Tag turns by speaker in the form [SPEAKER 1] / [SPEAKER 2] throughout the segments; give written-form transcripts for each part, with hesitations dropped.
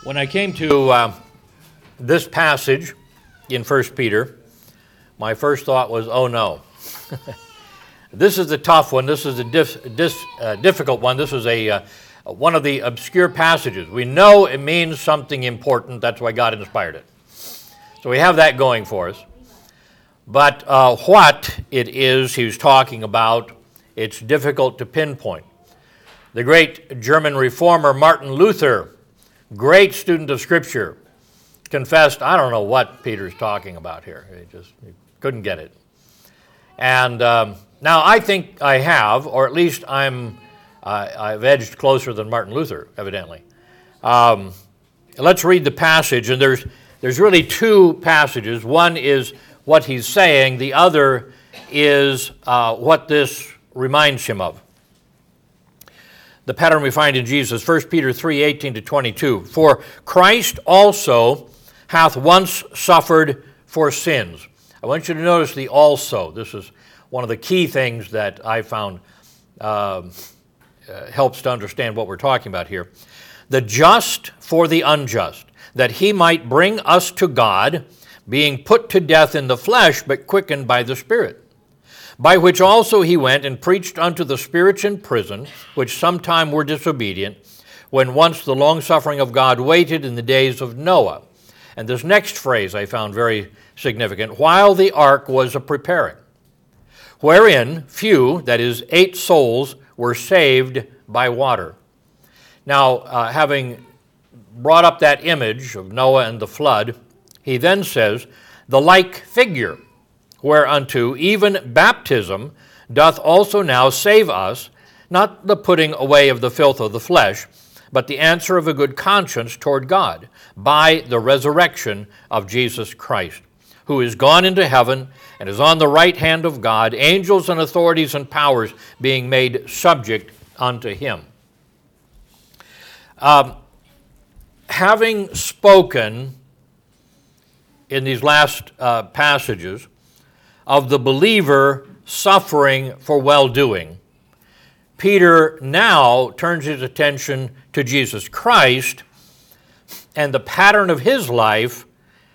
[SPEAKER 1] When I came to this passage in 1 Peter, my first thought was, oh no. This is a tough one. This is a difficult one. This is one of the obscure passages. We know it means something important. That's why God inspired it. So we have that going for us. But what it is he's talking about, it's difficult to pinpoint. The great German reformer Martin Luther, great student of Scripture, confessed, I don't know what Peter's talking about here. He couldn't get it. And now I think I have, or at least I've edged closer than Martin Luther, evidently. Let's read the passage, and there's really two passages. One is what he's saying. The other is what this reminds him of. The pattern we find in Jesus, 1 Peter 3:18-22. For Christ also hath once suffered for sins. I want you to notice the also. This is one of the key things that I found helps to understand what we're talking about here. The just for the unjust, that he might bring us to God, being put to death in the flesh, but quickened by the Spirit. By which also he went and preached unto the spirits in prison, which sometime were disobedient, when once the longsuffering of God waited in the days of Noah. And this next phrase I found very significant, while the ark was a-preparing, wherein few, that is 8 souls, were saved by water. Now, having brought up that image of Noah and the flood, he then says, the like figure, whereunto even baptism doth also now save us, not the putting away of the filth of the flesh, but the answer of a good conscience toward God, by the resurrection of Jesus Christ, who is gone into heaven and is on the right hand of God, angels and authorities and powers being made subject unto him. Having spoken in these last passages of the believer suffering for well-doing, Peter now turns his attention to Jesus Christ and the pattern of his life,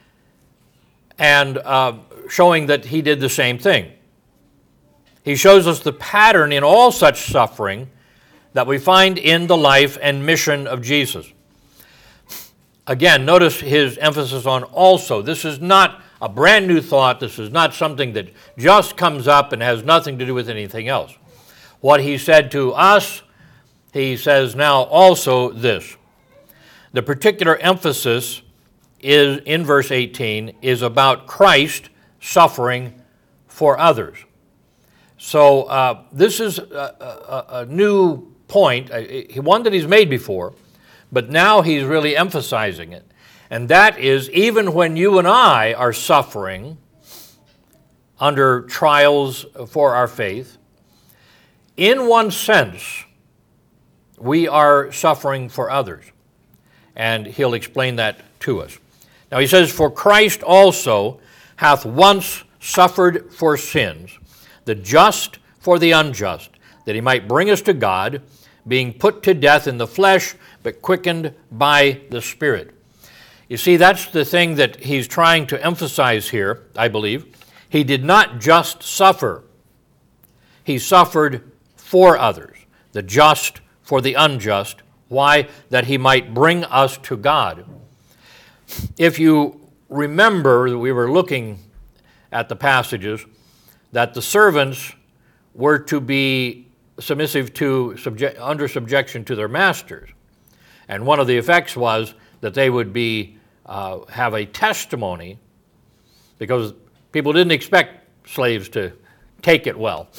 [SPEAKER 1] and showing that he did the same thing. He shows us the pattern in all such suffering that we find in the life and mission of Jesus. Again, notice his emphasis on also. This is not a brand new thought. This is not something that just comes up and has nothing to do with anything else. What he said to us, he says now also this. The particular emphasis is in verse 18 is about Christ suffering for others. So this is a new point, one that he's made before, but now he's really emphasizing it. And that is, even when you and I are suffering under trials for our faith, in one sense, we are suffering for others. And he'll explain that to us. Now he says, for Christ also hath once suffered for sins, the just for the unjust, that he might bring us to God, being put to death in the flesh, but quickened by the Spirit. You see, that's the thing that he's trying to emphasize here, I believe. He did not just suffer. He suffered for others, the just for the unjust. Why? That he might bring us to God. If you remember, we were looking at the passages that the servants were to be submissive to, under subjection to their masters. And one of the effects was that they would be have a testimony, because people didn't expect slaves to take it well.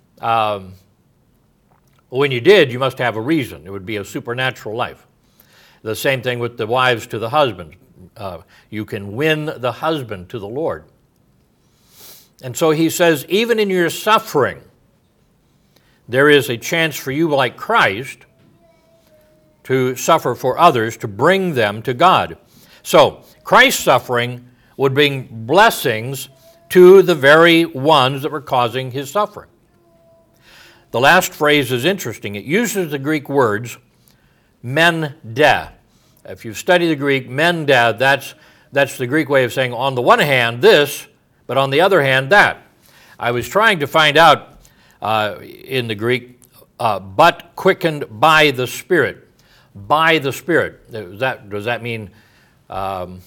[SPEAKER 1] When you did, you must have a reason. It would be a supernatural life. The same thing with the wives to the husbands. You can win the husband to the Lord. And so he says, even in your suffering, there is a chance for you, like Christ, to suffer for others, to bring them to God. So, Christ's suffering would bring blessings to the very ones that were causing his suffering. The last phrase is interesting. It uses the Greek words men de, If you study the Greek, mendad, that's the Greek way of saying on the one hand this, but on the other hand that. I was trying to find out in the Greek, but quickened by the Spirit. By the Spirit. Does that mean by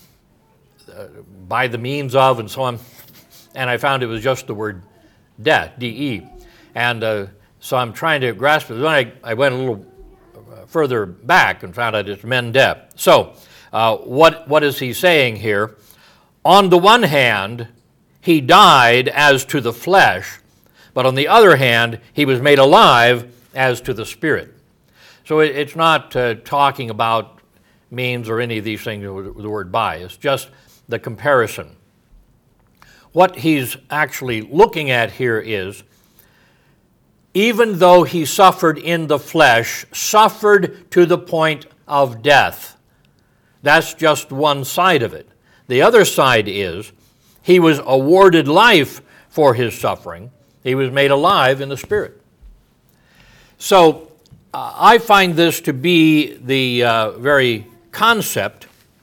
[SPEAKER 1] the means of and so on? And I found it was just the word de, D-E. And so I'm trying to grasp it. Then I went a little further back and found out it's mended. So what is he saying here? On the one hand, he died as to the flesh, but on the other hand, he was made alive as to the Spirit. So it's not talking about means or any of these things with the word by. It's just the comparison. What he's actually looking at here is, even though he suffered in the flesh, suffered to the point of death. That's just one side of it. The other side is, he was awarded life for his suffering. He was made alive in the Spirit. So I find this to be the very concept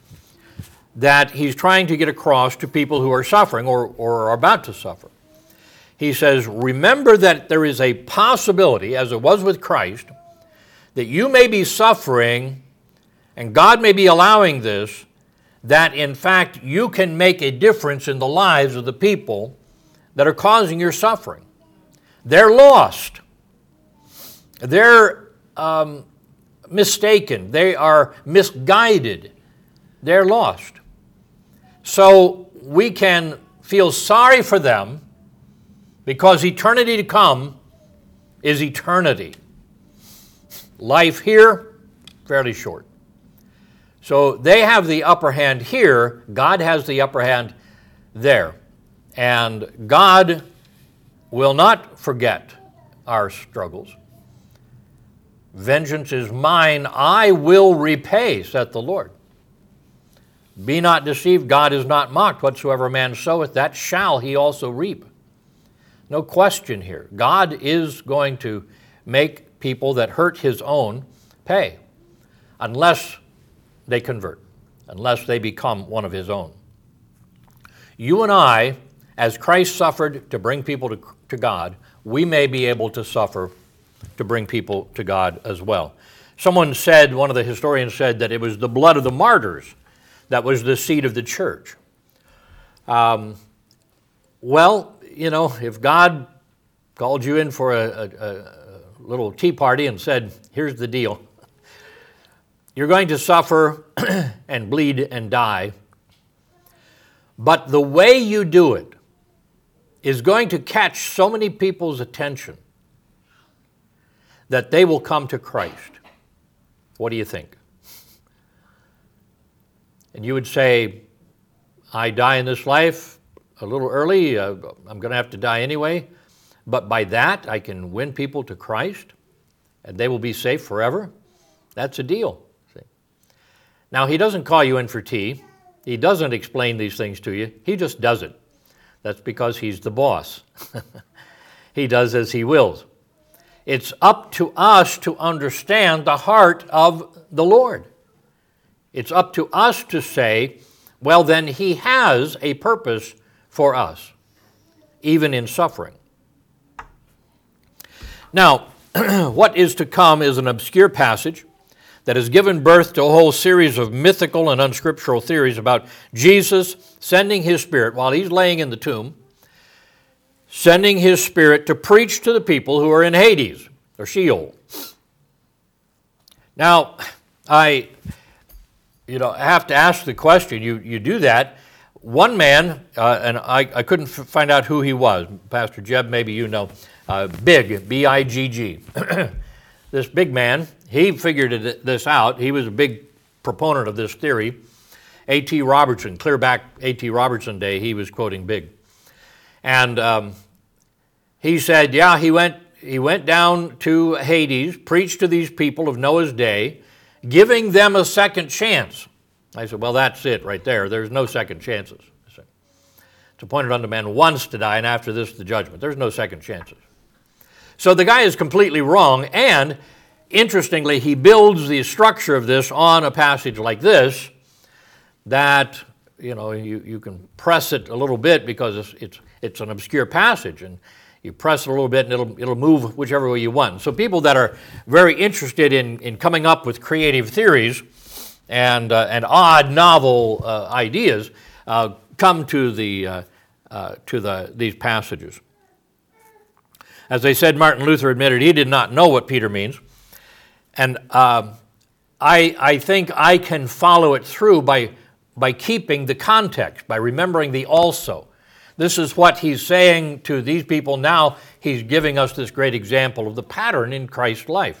[SPEAKER 1] that he's trying to get across to people who are suffering or are about to suffer. He says, remember that there is a possibility, as it was with Christ, that you may be suffering, and God may be allowing this, that in fact you can make a difference in the lives of the people that are causing your suffering. They're lost. They're mistaken. They are misguided. They're lost. So we can feel sorry for them because eternity to come is eternity. Life here, fairly short. So they have the upper hand here. God has the upper hand there. And God will not forget our struggles. Vengeance is mine, I will repay, saith the Lord. Be not deceived, God is not mocked. Whatsoever a man soweth, that shall he also reap. No question here. God is going to make people that hurt his own pay, unless they convert, unless they become one of his own. You and I, as Christ suffered to bring people to God, we may be able to suffer to bring people to God as well. Someone said, one of the historians said, that it was the blood of the martyrs that was the seed of the church. Well, you know, if God called you in for a little tea party and said, here's the deal. You're going to suffer and bleed and die, but the way you do it is going to catch so many people's attention that they will come to Christ. What do you think? And you would say, I die in this life a little early, I'm going to have to die anyway, but by that I can win people to Christ and they will be safe forever? That's a deal. See? Now, he doesn't call you in for tea. He doesn't explain these things to you. He just does it. That's because he's the boss. He does as he wills. It's up to us to understand the heart of the Lord. It's up to us to say, well, then he has a purpose for us, even in suffering. Now, what is to come is an obscure passage that has given birth to a whole series of mythical and unscriptural theories about Jesus sending his Spirit while he's laying in the tomb, sending his Spirit to preach to the people who are in Hades, or Sheol. Now, I have to ask the question, you do that. One man, and I couldn't find out who he was. Pastor Jeb, maybe you know, Bigg, B-I-G-G. This big man, he figured this out. He was a big proponent of this theory. A.T. Robertson, clear back A.T. Robertson day, he was quoting Bigg. And he said, yeah, he went down to Hades, preached to these people of Noah's day, giving them a second chance. I said, well, that's it right there. There's no second chances. It's appointed unto man once to die, and after this the judgment. There's no second chances. So the guy is completely wrong, and interestingly, he builds the structure of this on a passage like this that, you can press it a little bit because it's an obscure passage, and you press it a little bit and it'll move whichever way you want. So people that are very interested in coming up with creative theories and odd, novel ideas come to these passages. As I said, Martin Luther admitted he did not know what Peter means, and I think I can follow it through by keeping the context, by remembering the also. This is what he's saying to these people now. He's giving us this great example of the pattern in Christ's life.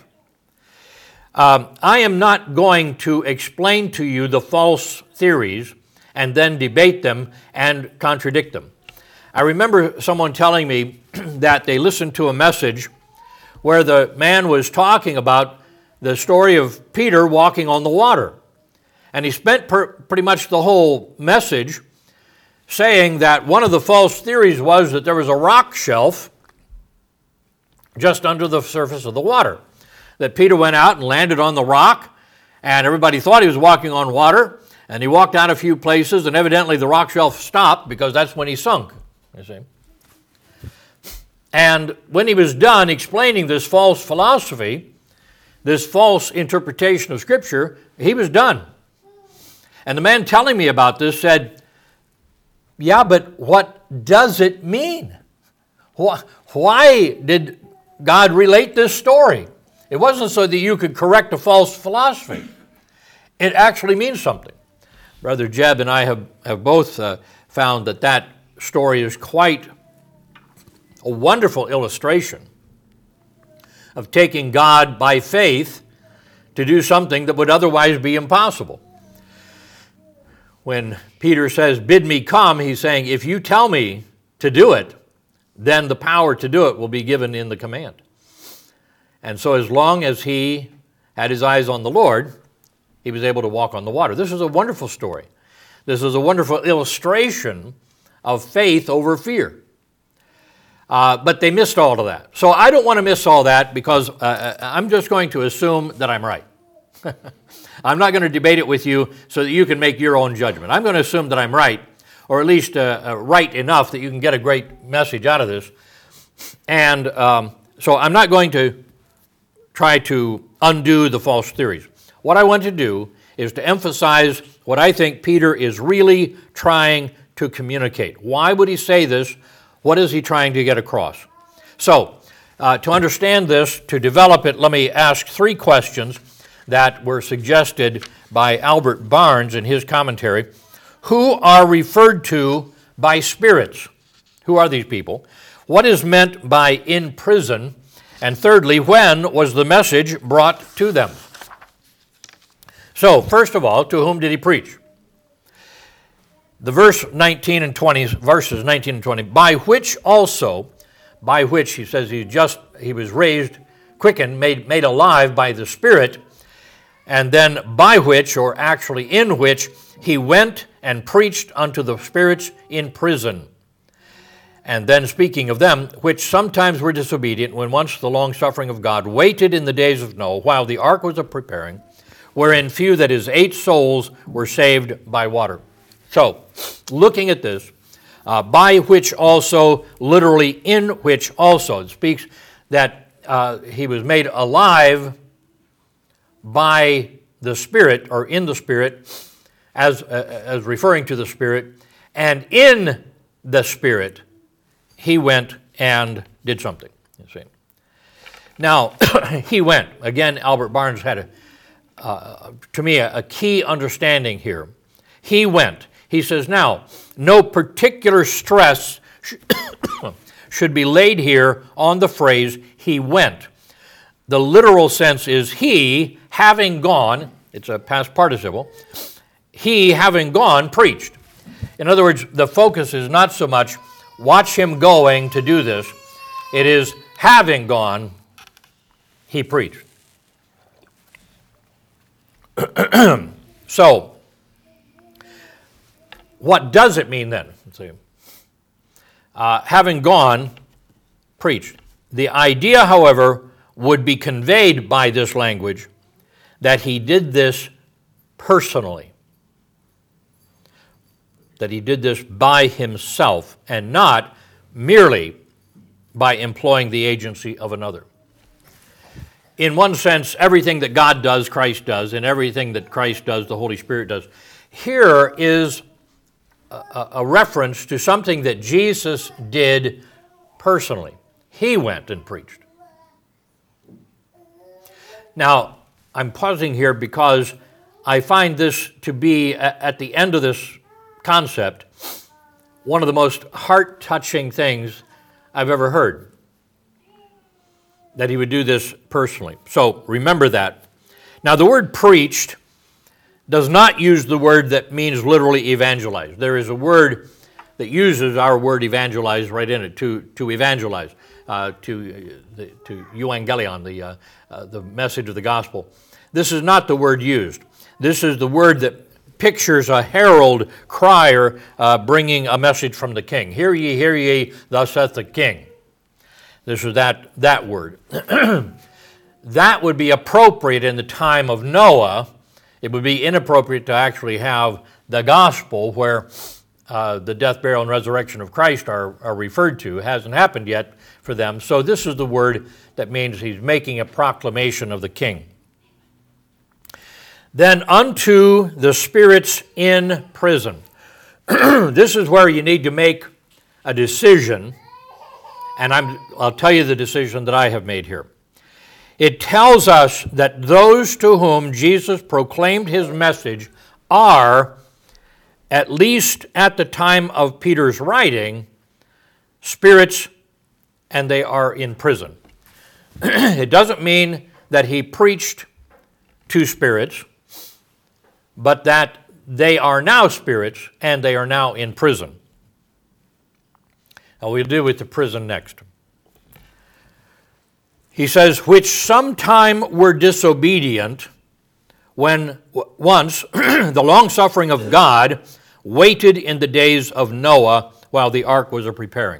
[SPEAKER 1] I am not going to explain to you the false theories and then debate them and contradict them. I remember someone telling me that they listened to a message where the man was talking about the story of Peter walking on the water. And he spent pretty much the whole message saying that one of the false theories was that there was a rock shelf just under the surface of the water. That Peter went out and landed on the rock, and everybody thought he was walking on water, and he walked out a few places, and evidently the rock shelf stopped because that's when he sunk, you see. And when he was done explaining this false philosophy, this false interpretation of Scripture, he was done. And the man telling me about this said, yeah, but what does it mean? Why did God relate this story? It wasn't so that you could correct a false philosophy. It actually means something. Brother Jeb and I have both found that story is quite a wonderful illustration of taking God by faith to do something that would otherwise be impossible. When Peter says, bid me come, he's saying, if you tell me to do it, then the power to do it will be given in the command. And so as long as he had his eyes on the Lord, he was able to walk on the water. This is a wonderful story. This is a wonderful illustration of faith over fear. But they missed all of that. So I don't want to miss all that because I'm just going to assume that I'm right. I'm not going to debate it with you so that you can make your own judgment. I'm going to assume that I'm right, or at least right enough that you can get a great message out of this. And so I'm not going to try to undo the false theories. What I want to do is to emphasize what I think Peter is really trying to communicate. Why would he say this? What is he trying to get across? So, to understand this, to develop it, let me ask 3 questions that were suggested by Albert Barnes in his commentary. Who are referred to by spirits? Who are these people? What is meant by in prison? And thirdly, when was the message brought to them? So, first of all, to whom did he preach? The verses 19 and 20, by which he says he was raised, quickened, made alive by the Spirit, and then by which, or actually in which, he went and preached unto the spirits in prison. And then speaking of them, which sometimes were disobedient, when once the long suffering of God waited in the days of Noah, while the ark was a preparing, wherein few, that is 8 souls, were saved by water. So, looking at this, by which also, literally in which also, it speaks that he was made alive by the Spirit, or in the Spirit, as referring to the Spirit, and in the Spirit, he went and did something, you see. Now, he went. Again, Albert Barnes had, to me, a key understanding here. He went. He says, now, no particular stress should be laid here on the phrase, he went. The literal sense is he, having gone, it's a past participle, he, having gone, preached. In other words, the focus is not so much, watch him going to do this. It is, having gone, he preached. So, what does it mean then? Let's see. Having gone, preached. The idea, however, would be conveyed by this language that he did this personally, that he did this by himself and not merely by employing the agency of another. In one sense, everything that God does, Christ does, and everything that Christ does, the Holy Spirit does. Here is a reference to something that Jesus did personally. He went and preached. Now, I'm pausing here because I find this to be, at the end of this concept, one of the most heart-touching things I've ever heard, that he would do this personally. So remember that. Now, the word preached does not use the word that means literally evangelize. There is a word that uses our word evangelize right in it, to evangelize, to euangelion, the message of the gospel. This is not the word used. This is the word that pictures a herald crier bringing a message from the king. Hear ye, thus saith the king. This is that word. That would be appropriate in the time of Noah. It would be inappropriate to actually have the gospel where the death, burial, and resurrection of Christ are referred to. It hasn't happened yet for them. So this is the word that means he's making a proclamation of the king. Then unto the spirits in prison. This is where you need to make a decision, and I'll tell you the decision that I have made here. It tells us that those to whom Jesus proclaimed his message are, at least at the time of Peter's writing, spirits, and they are in prison. It doesn't mean that he preached to spirits, but that they are now spirits and they are now in prison. Now we'll deal with the prison next. He says, which sometime were disobedient when once the long-suffering of God waited in the days of Noah while the ark was preparing.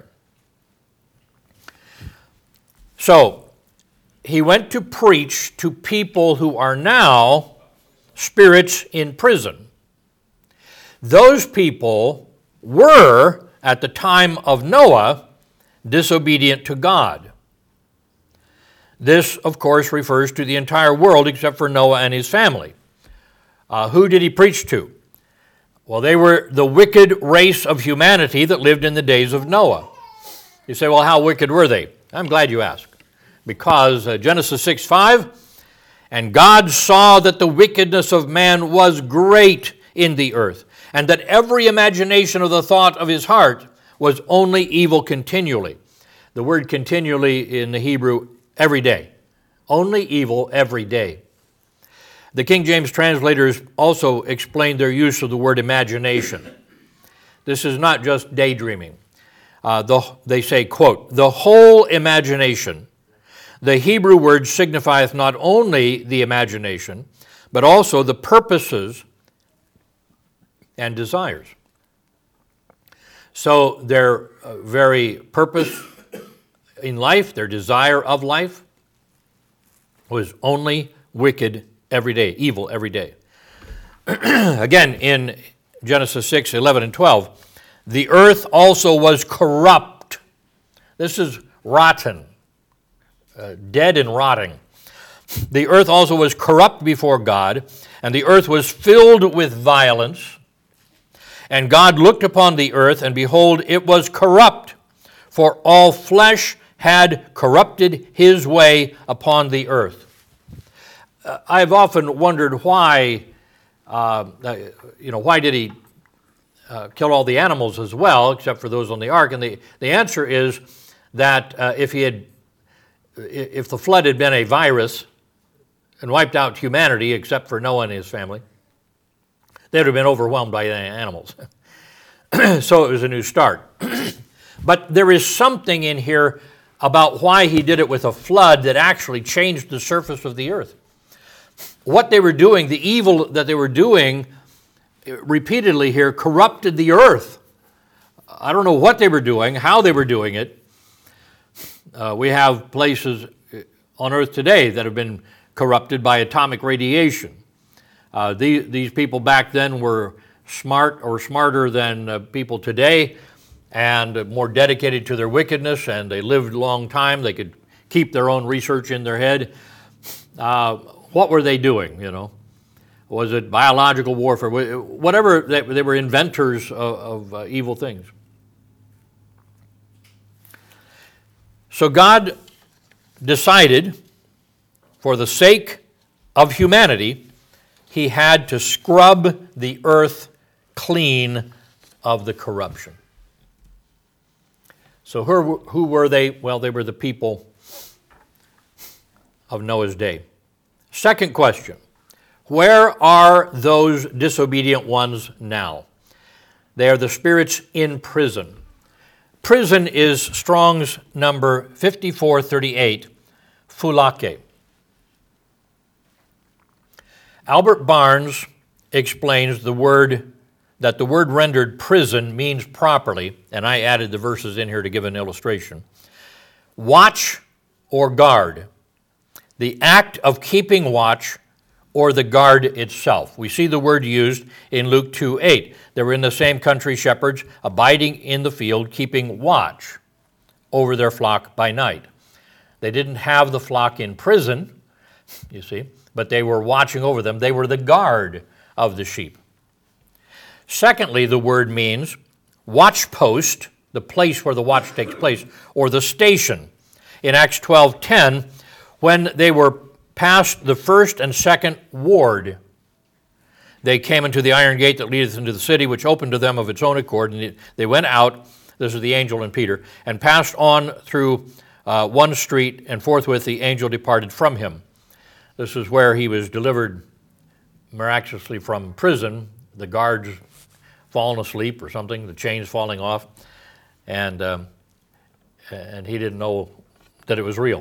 [SPEAKER 1] So, he went to preach to people who are now spirits in prison. Those people were, at the time of Noah, disobedient to God. This, of course, refers to the entire world except for Noah and his family. Who did he preach to? Well, they were the wicked race of humanity that lived in the days of Noah. You say, well, how wicked were they? I'm glad you asked. Because Genesis 6:5, and God saw that the wickedness of man was great in the earth, and that every imagination of the thought of his heart was only evil continually. The word continually in the Hebrew, every day. Only evil every day. The King James translators also explained their use of the word imagination. This is not just daydreaming. They say, quote, the whole imagination. The Hebrew word signifieth not only the imagination, but also the purposes and desires. So their very purpose in life, their desire of life, was only wicked every day, evil every day. Again, in Genesis 6:11 and 12, the earth also was corrupt. This is rotten, dead and rotting. The earth also was corrupt before God, and the earth was filled with violence. And God looked upon the earth, and behold, it was corrupt, for all flesh had corrupted his way upon the earth. I've often wondered why did he kill all the animals as well, except for those on the ark? And the answer is that if the flood had been a virus and wiped out humanity, except for Noah and his family, they would have been overwhelmed by the animals. So it was a new start. But there is something in here about why he did it with a flood that actually changed the surface of the earth. What they were doing, the evil that they were doing repeatedly here, corrupted the earth. I don't know what they were doing, how they were doing it. We have places on earth today that have been corrupted by atomic radiation. These people back then were smart or smarter than people today, and more dedicated to their wickedness, and they lived a long time. They could keep their own research in their head. What were they doing, Was it biological warfare? Whatever, they were inventors of evil things. So God decided, for the sake of humanity, he had to scrub the earth clean of the corruption. So who were they? Well, they were the people of Noah's day. Second question, where are those disobedient ones now? They are the spirits in prison. Prison is Strong's number 5438, phulake. Albert Barnes explains the word rendered prison means properly, and I added the verses in here to give an illustration. Watch or guard, the act of keeping watch or the guard itself. We see the word used in Luke 2:8. They were in the same country, shepherds, abiding in the field, keeping watch over their flock by night. They didn't have the flock in prison, you see, but they were watching over them. They were the guard of the sheep. Secondly, the word means watch post, the place where the watch takes place, or the station. In Acts 12:10, when they were past the first and second ward, they came into the iron gate that leadeth into the city, which opened to them of its own accord, and they went out, this is the angel and Peter, and passed on through one street, and forthwith the angel departed from him. This is where he was delivered miraculously from prison, the guards fallen asleep or something, the chains falling off, and he didn't know that it was real.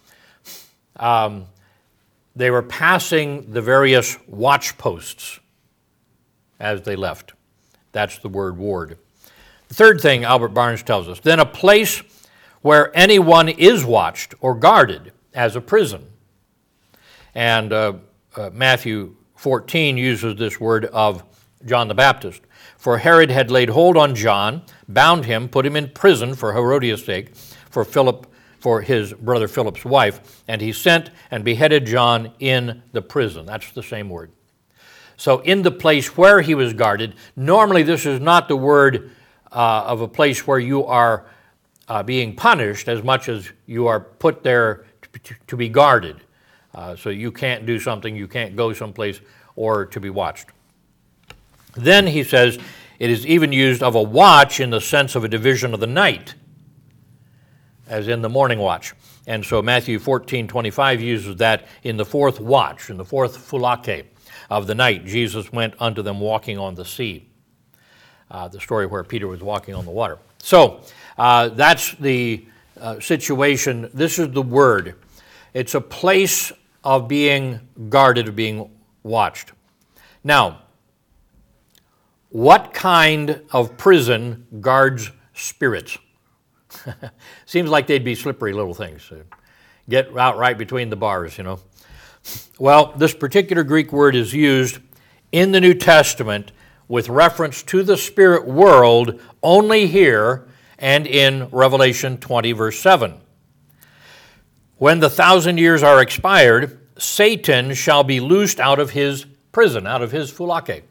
[SPEAKER 1] They were passing the various watch posts as they left. That's the word ward. The third thing Albert Barnes tells us, then a place where anyone is watched or guarded as a prison. And Matthew 14 uses this word of John the Baptist. For Herod had laid hold on John, bound him, put him in prison for Herodias' sake, for his brother Philip's wife, and he sent and beheaded John in the prison. That's the same word. So in the place where he was guarded, normally this is not the word of a place where you are being punished as much as you are put there to be guarded. So you can't do something, you can't go someplace, or to be watched. Then he says it is even used of a watch in the sense of a division of the night, as in the morning watch. And so Matthew 14:25 uses that in the fourth watch, in the fourth phulake of the night. Jesus went unto them walking on the sea. The story where Peter was walking on the water. So that's the situation. This is the word. It's a place of being guarded, of being watched. Now, what kind of prison guards spirits? Seems like they'd be slippery little things. Get out right between the bars, Well, this particular Greek word is used in the New Testament with reference to the spirit world only here and in Revelation 20, verse 7. When the 1,000 years are expired, Satan shall be loosed out of his prison, out of his phulake.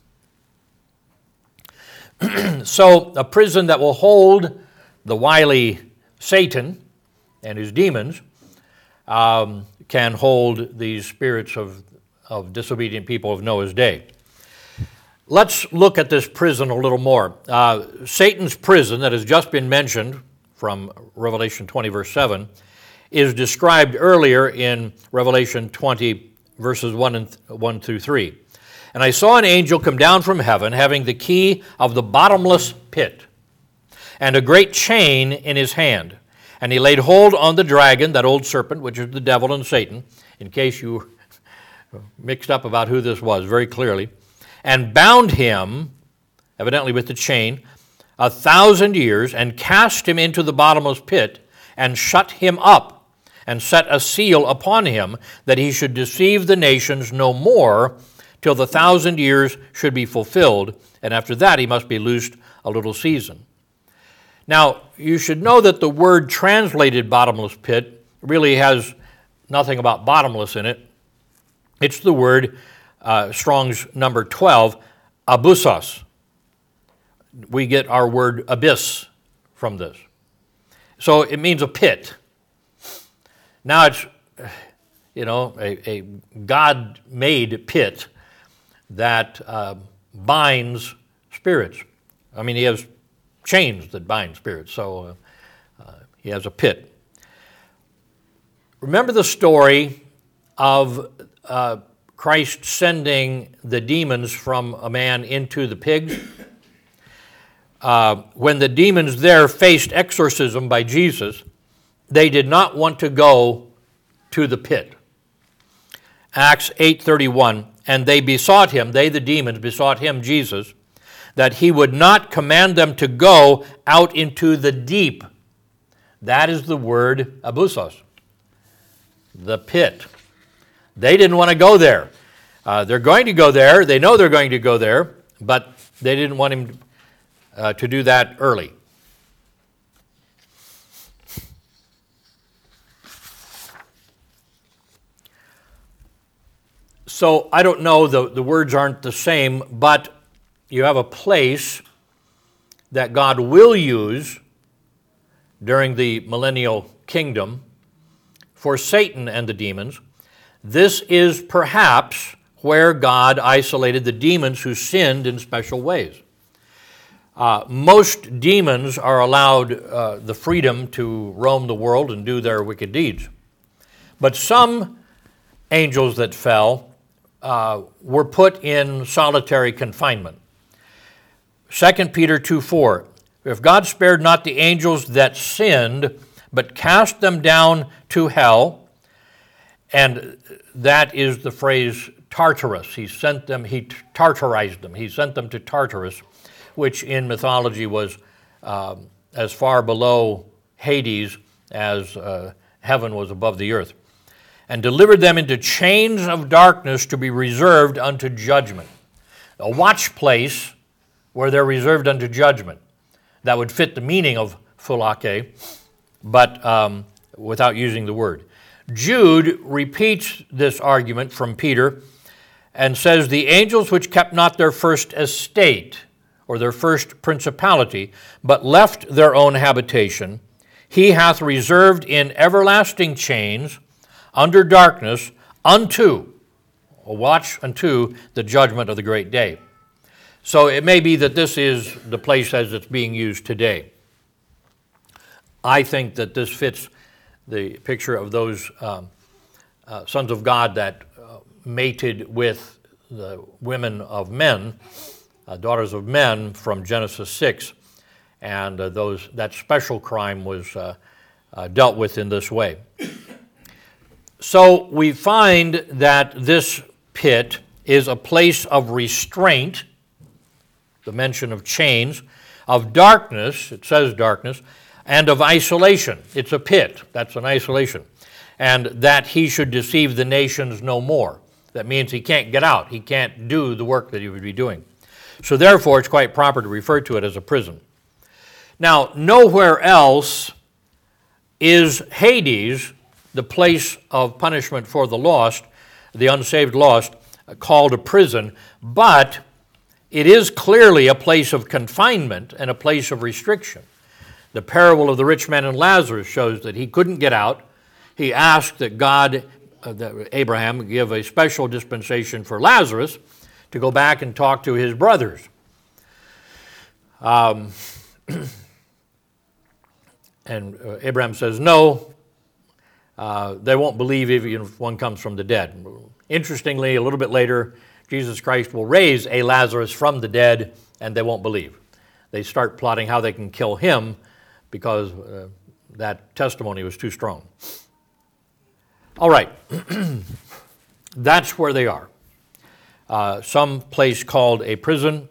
[SPEAKER 1] So a prison that will hold the wily Satan and his demons can hold these spirits of disobedient people of Noah's day. Let's look at this prison a little more. Satan's prison that has just been mentioned from Revelation 20, verse 7, is described earlier in Revelation 20, verses 1 through 3. And I saw an angel come down from heaven, having the key of the bottomless pit, and a great chain in his hand. And he laid hold on the dragon, that old serpent, which is the devil and Satan, in case you mixed up about who this was very clearly, and bound him, evidently with the chain, 1,000 years, and cast him into the bottomless pit, and shut him up, and set a seal upon him, that he should deceive the nations no more, till the 1,000 years should be fulfilled, and after that he must be loosed a little season. Now, you should know that the word translated bottomless pit really has nothing about bottomless in it. It's the word, Strong's number 12, abyssos. We get our word abyss from this. So it means a pit. Now it's, a God-made pit that binds spirits. I mean, he has chains that bind spirits, so he has a pit. Remember the story of Christ sending the demons from a man into the pigs? When the demons there faced exorcism by Jesus, they did not want to go to the pit. Acts 8:31, and they besought him, they the demons besought him, Jesus, that he would not command them to go out into the deep. That is the word abyssos, the pit. They didn't want to go there. They're going to go there. They know they're going to go there, but they didn't want him to do that early. So I don't know, the words aren't the same, but you have a place that God will use during the millennial kingdom for Satan and the demons. This is perhaps where God isolated the demons who sinned in special ways. Most demons are allowed the freedom to roam the world and do their wicked deeds. But some angels that fell were put in solitary confinement. 2 Peter 2:4, if God spared not the angels that sinned, but cast them down to hell, and that is the phrase Tartarus. He tartarized them. He sent them to Tartarus, which in mythology was as far below Hades as heaven was above the earth, and delivered them into chains of darkness to be reserved unto judgment. A watch place where they're reserved unto judgment. That would fit the meaning of phulake, but without using the word. Jude repeats this argument from Peter and says, the angels which kept not their first estate, or their first principality, but left their own habitation, he hath reserved in everlasting chains under darkness unto the judgment of the great day. So it may be that this is the place as it's being used today. I think that this fits the picture of those sons of God that mated with the women of men, daughters of men from Genesis 6, and that special crime was dealt with in this way. So we find that this pit is a place of restraint, the mention of chains, of darkness, it says darkness, and of isolation. It's a pit, that's an isolation. And that he should deceive the nations no more. That means he can't get out. He can't do the work that he would be doing. So therefore, it's quite proper to refer to it as a prison. Now, nowhere else is Hades, the place of punishment for the lost, the unsaved lost, called a prison, but it is clearly a place of confinement and a place of restriction. The parable of the rich man and Lazarus shows that he couldn't get out. He asked that that Abraham give a special dispensation for Lazarus to go back and talk to his brothers. And Abraham says, no, they won't believe even if one comes from the dead. Interestingly, a little bit later, Jesus Christ will raise a Lazarus from the dead, and they won't believe. They start plotting how they can kill him because that testimony was too strong. All right, that's where they are. Some place called a prison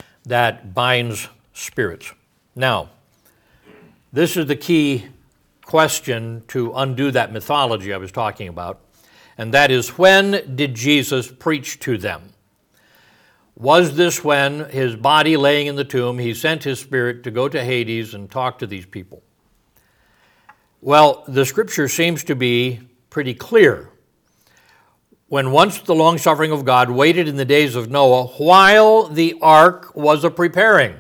[SPEAKER 1] that binds spirits. Now, this is the key question to undo that mythology I was talking about, and that is, when did Jesus preach to them? Was this when, his body laying in the tomb, he sent his spirit to go to Hades and talk to these people? Well, the scripture seems to be pretty clear. When once the long-suffering of God waited in the days of Noah while the ark was a-preparing.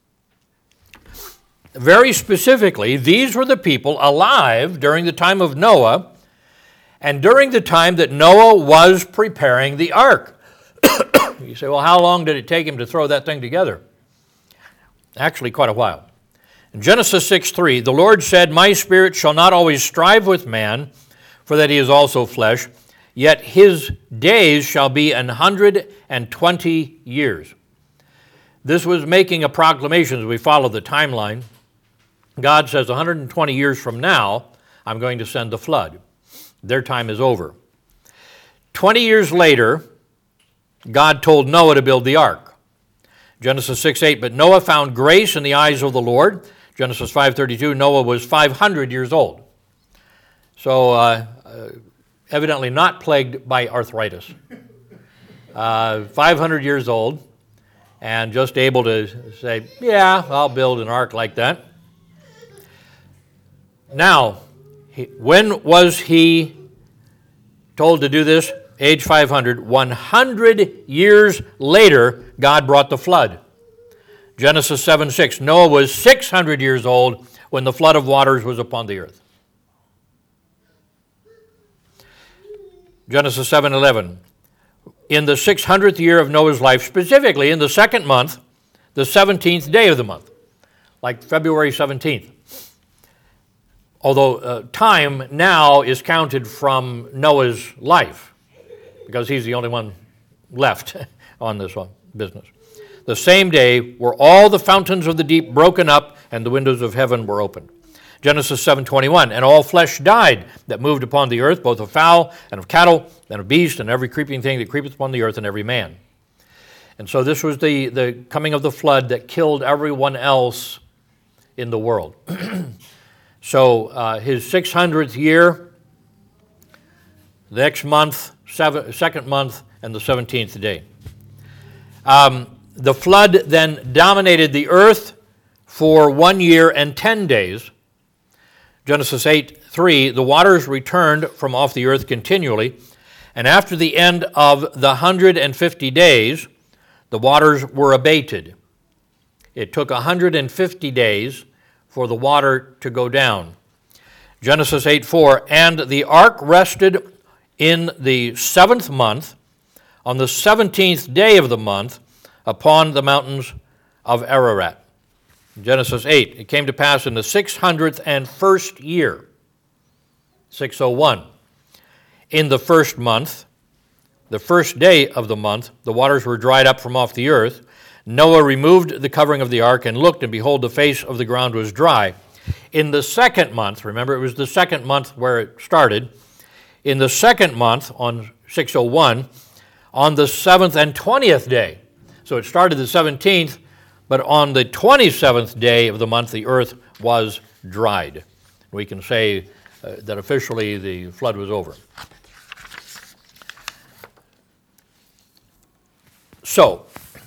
[SPEAKER 1] Very specifically, these were the people alive during the time of Noah and during the time that Noah was preparing the ark. You say, well, how long did it take him to throw that thing together? Actually, quite a while. In Genesis 6:3, the Lord said, "My spirit shall not always strive with man, for that he is also flesh, yet his days shall be 120 years." This was making a proclamation as we follow the timeline. God says 120 years from now, I'm going to send the flood. Their time is over. 20 years later, God told Noah to build the ark. Genesis 6:8, but Noah found grace in the eyes of the Lord. Genesis 5:32, Noah was 500 years old. So evidently not plagued by arthritis. 500 years old and just able to say, yeah, I'll build an ark like that. Now, when was he told to do this? Age 500. 100 years later, God brought the flood. Genesis 7:6. Noah was 600 years old when the flood of waters was upon the earth. Genesis 7:11. In the 600th year of Noah's life, specifically in the second month, the 17th day of the month, like February 17th. Although time now is counted from Noah's life, because he's the only one left on this business. The same day were all the fountains of the deep broken up, and the windows of heaven were opened. Genesis 7:21, and all flesh died that moved upon the earth, both of fowl and of cattle and of beast, and every creeping thing that creepeth upon the earth, and every man. And so this was the coming of the flood that killed everyone else in the world. So his 600th year, the next month, second month, and the 17th day. The flood then dominated the earth for 1 year and 10 days. Genesis 8:3, the waters returned from off the earth continually, and after the end of the 150 days, the waters were abated. It took 150 days for the water to go down. Genesis 8:4, and the ark rested in the 7th month, on the 17th day of the month, upon the mountains of Ararat. Genesis 8, it came to pass in the 601st year, 601. In the first month, the first day of the month, the waters were dried up from off the earth. Noah removed the covering of the ark and looked, and behold, the face of the ground was dry. In the second month, remember it was the second month where it started, in the second month, on 601, on the 7th and 20th day. So it started the 17th, but on the 27th day of the month, the earth was dried. We can say that officially the flood was over. So,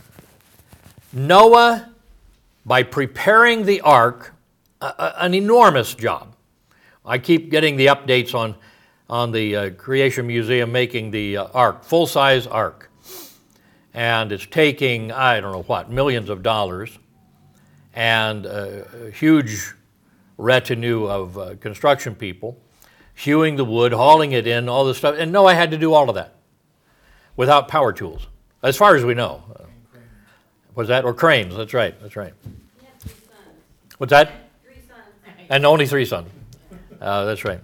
[SPEAKER 1] Noah, by preparing the ark, an enormous job. I keep getting the updates on the Creation Museum making the ark, full-size ark. And it's taking, I don't know what, millions of dollars, and a huge retinue of construction people, hewing the wood, hauling it in, all this stuff. And Noah had to do all of that without power tools, as far as we know. Was that? Or cranes, that's right, that's right.
[SPEAKER 2] He had 3 sons.
[SPEAKER 1] What's that?
[SPEAKER 2] 3 sons.
[SPEAKER 1] And only 3 sons. That's right.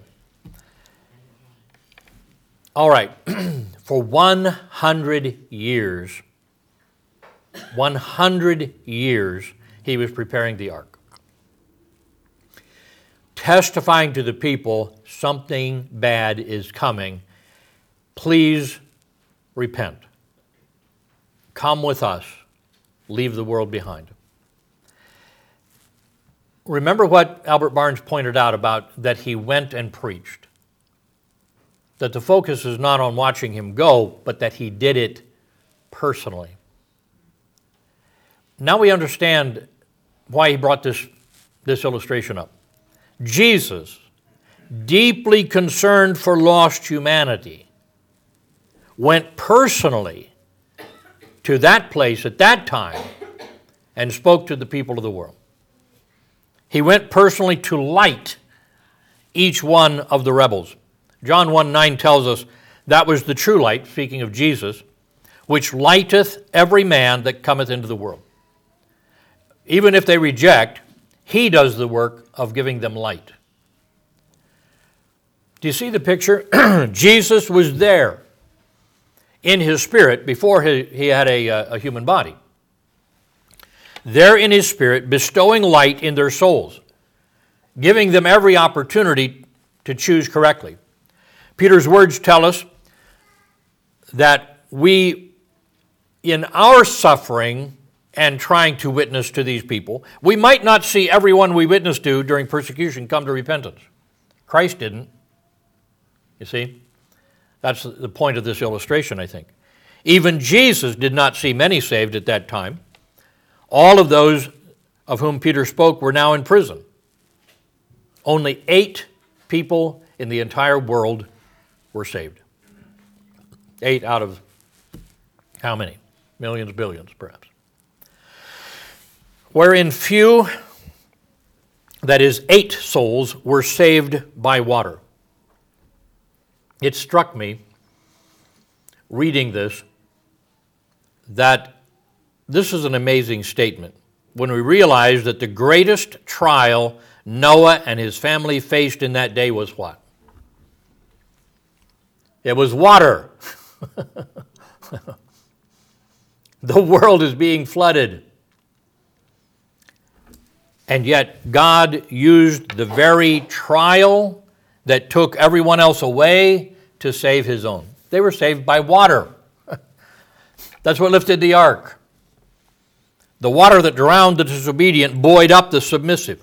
[SPEAKER 1] All right. For 100 years, 100 years, he was preparing the ark, testifying to the people, something bad is coming. Please repent. Come with us. Leave the world behind. Remember what Albert Barnes pointed out about that he went and preached. That the focus is not on watching him go, but that he did it personally. Now we understand why he brought this illustration up. Jesus, deeply concerned for lost humanity, went personally to that place at that time and spoke to the people of the world. He went personally to light each one of the rebels. John 1:9 tells us that was the true light, speaking of Jesus, which lighteth every man that cometh into the world. Even if they reject, he does the work of giving them light. Do you see the picture? Jesus was there in his spirit before he had a human body. There in his spirit, bestowing light in their souls, giving them every opportunity to choose correctly. Peter's words tell us that we, in our suffering and trying to witness to these people, we might not see everyone we witness to during persecution come to repentance. Christ didn't. You see? That's the point of this illustration, I think. Even Jesus did not see many saved at that time. All of those of whom Peter spoke were now in prison. Only 8 people in the entire world were saved. 8 out of how many? Millions, billions, perhaps. Wherein few, that is 8 souls, were saved by water. It struck me, reading this, that this is an amazing statement when we realize that the greatest trial Noah and his family faced in that day was what? It was water. The world is being flooded. And yet God used the very trial that took everyone else away to save his own. They were saved by water. That's what lifted the ark. The water that drowned the disobedient buoyed up the submissive.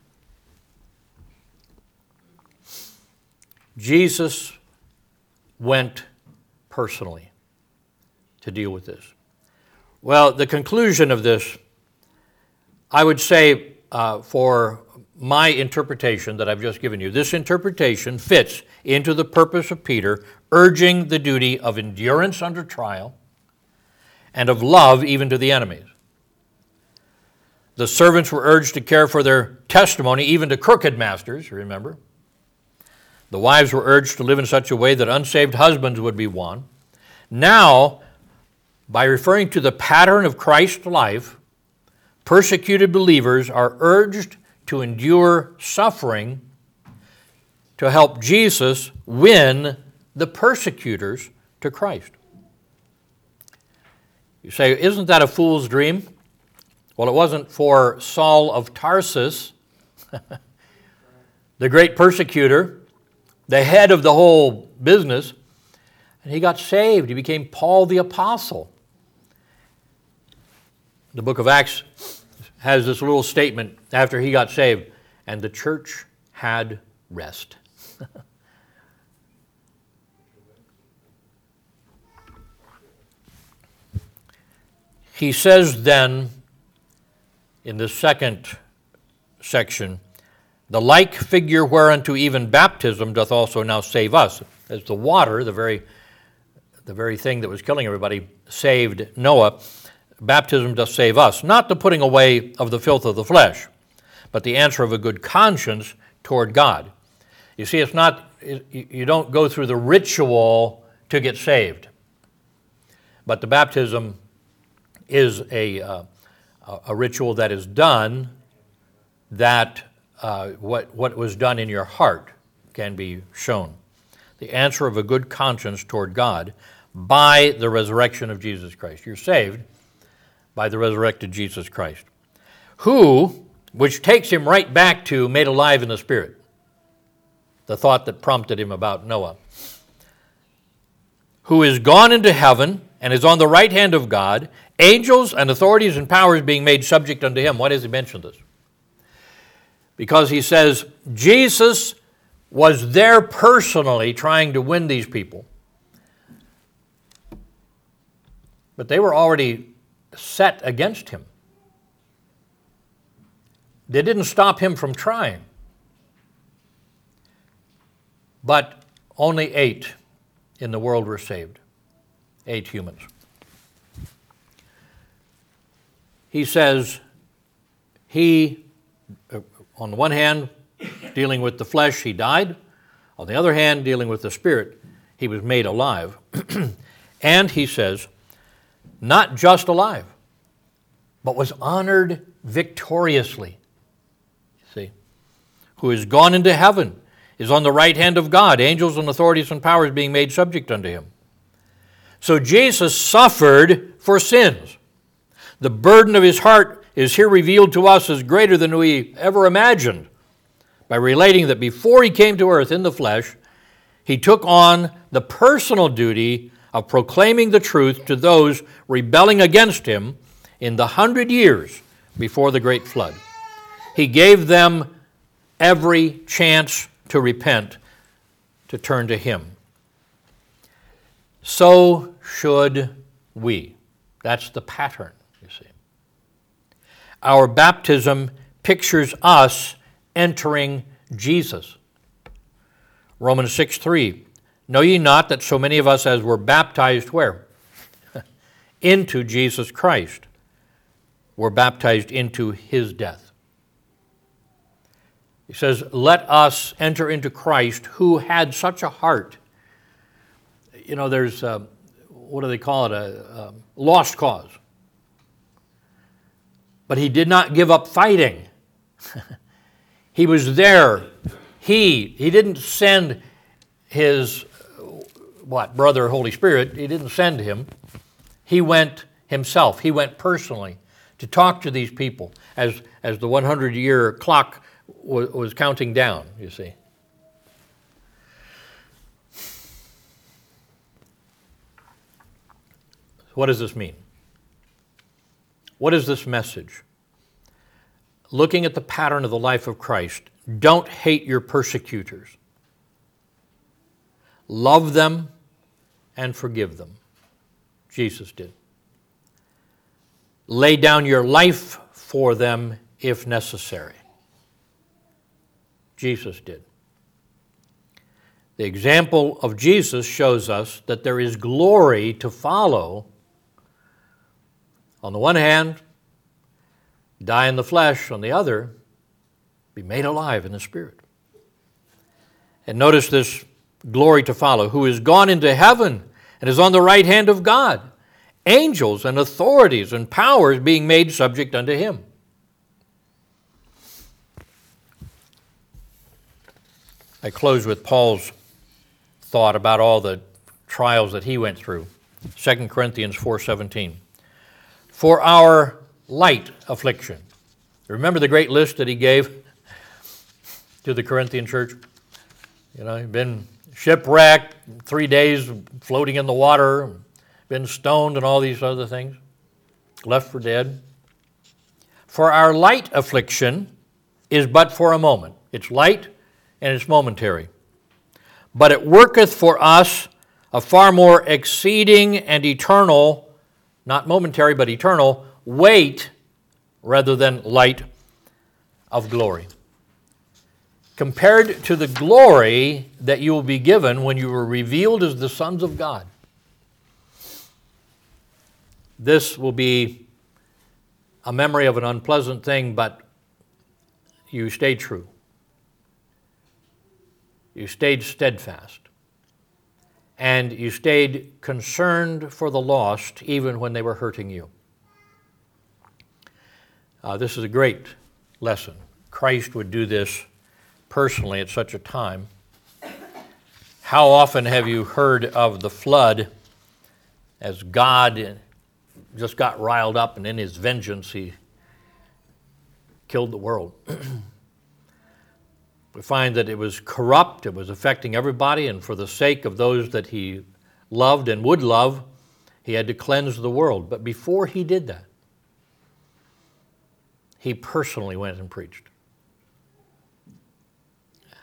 [SPEAKER 1] Jesus went personally to deal with this. Well, the conclusion of this, I would say, for my interpretation that I've just given you, this interpretation fits into the purpose of Peter, urging the duty of endurance under trial and of love even to the enemies. The servants were urged to care for their testimony even to crooked masters, remember. The wives were urged to live in such a way that unsaved husbands would be won. Now, by referring to the pattern of Christ's life, persecuted believers are urged to endure suffering to help Jesus win the persecutors to Christ. You say, isn't that a fool's dream? Well, it wasn't for Saul of Tarsus, the great persecutor, the head of the whole business, and he got saved. He became Paul the Apostle. The book of Acts has this little statement after he got saved, and the church had rest. He says then, in the second section, the like figure whereunto even baptism doth also now save us. As the water, the very thing that was killing everybody, saved Noah, baptism doth save us, not the putting away of the filth of the flesh, but the answer of a good conscience toward God. You see, it's not, you don't go through the ritual to get saved, but the baptism is a ritual that is done, that what was done in your heart can be shown. The answer of a good conscience toward God by the resurrection of Jesus Christ. You're saved by the resurrected Jesus Christ, who, which takes him right back to made alive in the Spirit, the thought that prompted him about Noah, who is gone into heaven and is on the right hand of God, angels and authorities and powers being made subject unto him. Why does he mention this? because he says Jesus was there personally trying to win these people. But they were already set against him. They didn't stop him from trying. But only 8 in the world were saved. 8 humans. He says on the one hand, dealing with the flesh, he died. On the other hand, dealing with the spirit, he was made alive. And he says, not just alive, but was honored victoriously. See, who is gone into heaven, is on the right hand of God, angels and authorities and powers being made subject unto him. So Jesus suffered for sins. The burden of his heart is here revealed to us as greater than we ever imagined, by relating that before he came to earth in the flesh, he took on the personal duty of proclaiming the truth to those rebelling against him in the 100 years before the great flood. He gave them every chance to repent, to turn to him. So should we. That's the pattern, you see. Our baptism pictures us entering Jesus. Romans 6:3. Know ye not that so many of us as were baptized where? Into Jesus Christ, were baptized into his death. He says, let us enter into Christ who had such a heart. You know, there's, what do they call it, a lost cause. But he did not give up fighting. He was there. He didn't send his, brother, Holy Spirit. He didn't send him. He went himself. He went personally to talk to these people as the 100-year clock was counting down, you see. What does this mean? What is this message? Looking at the pattern of the life of Christ, don't hate your persecutors. Love them and forgive them. Jesus did. Lay down your life for them if necessary. Jesus did. The example of Jesus shows us that there is glory to follow. On the one hand, die in the flesh. On the other, be made alive in the Spirit. And notice this glory to follow, who is gone into heaven and is on the right hand of God, angels and authorities and powers being made subject unto him. I close with Paul's thought about all the trials that he went through. 2 Corinthians 4:17. For our light affliction. Remember the great list that he gave to the Corinthian church? You know, he'd been shipwrecked, 3 days floating in the water, been stoned and all these other things, left for dead. For our light affliction is but for a moment. It's light and it's momentary. But it worketh for us a far more exceeding and eternal, not momentary but eternal, weight rather than light of glory. Compared to the glory that you will be given when you were revealed as the sons of God. This will be a memory of an unpleasant thing, but you stayed true. You stayed steadfast. And you stayed concerned for the lost even when they were hurting you. This is a great lesson. Christ would do this personally at such a time. How often have you heard of the flood as God just got riled up and in his vengeance he killed the world? We find that it was corrupt, it was affecting everybody, and for the sake of those that he loved and would love, he had to cleanse the world. But before he did that, he personally went and preached.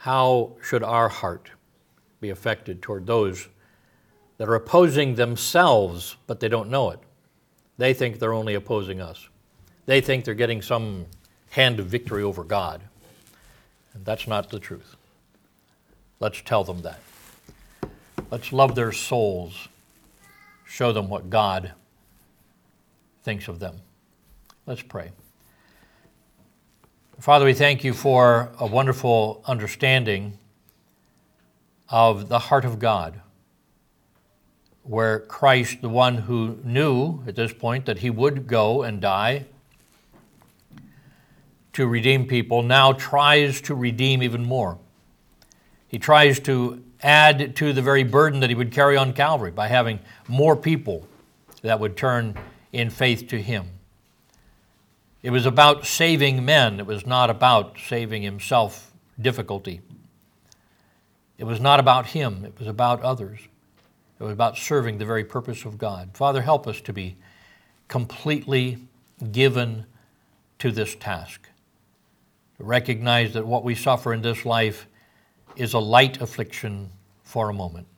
[SPEAKER 1] how should our heart be affected toward those that are opposing themselves, but they don't know it? They think they're only opposing us. They think they're getting some hand of victory over God. And that's not the truth. Let's tell them that. Let's love their souls. Show them what God thinks of them. Let's pray. Father, we thank you for a wonderful understanding of the heart of God, where Christ, the one who knew at this point that he would go and die to redeem people, now tries to redeem even more. He tries to add to the very burden that he would carry on Calvary by having more people that would turn in faith to him. It was about saving men. It was not about saving himself difficulty. It was not about him. It was about others. It was about serving the very purpose of God. Father, help us to be completely given to this task. To recognize that what we suffer in this life is a light affliction for a moment.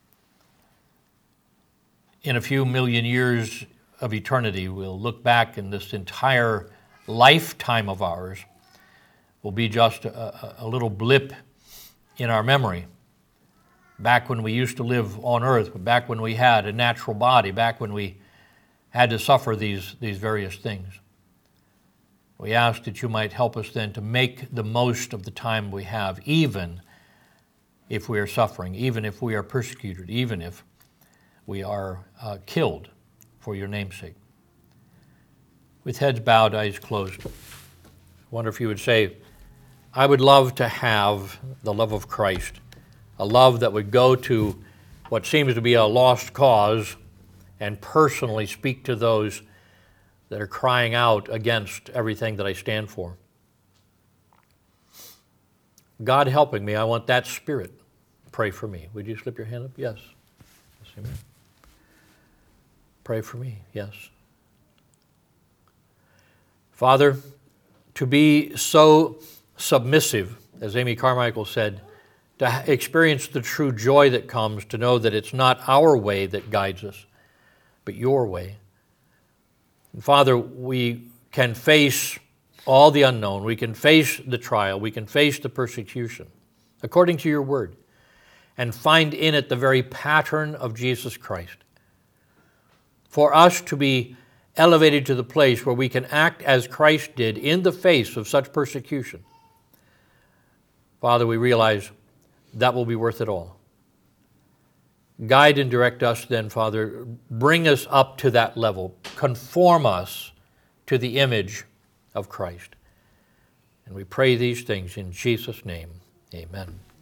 [SPEAKER 1] In a few million years of eternity, we'll look back and this entire lifetime of ours will be just a little blip in our memory. Back when we used to live on earth, back when we had a natural body, back when we had to suffer these various things. We ask that you might help us then to make the most of the time we have, even if we are suffering, even if we are persecuted, even if we are killed for your name's sake. With heads bowed, eyes closed, I wonder if you would say, I would love to have the love of Christ, a love that would go to what seems to be a lost cause and personally speak to those that are crying out against everything that I stand for. God helping me, I want that spirit. Pray for me. Would you slip your hand up? Yes. Yes, amen. Pray for me. Yes. Father, to be so submissive, as Amy Carmichael said, to experience the true joy that comes, to know that it's not our way that guides us, but your way. And Father, we can face all the unknown. We can face the trial. We can face the persecution, according to your word, and find in it the very pattern of Jesus Christ. For us to be elevated to the place where we can act as Christ did in the face of such persecution, Father, we realize that will be worth it all. Guide and direct us then, Father. Bring us up to that level. Conform us to the image of Christ. And we pray these things in Jesus' name. Amen.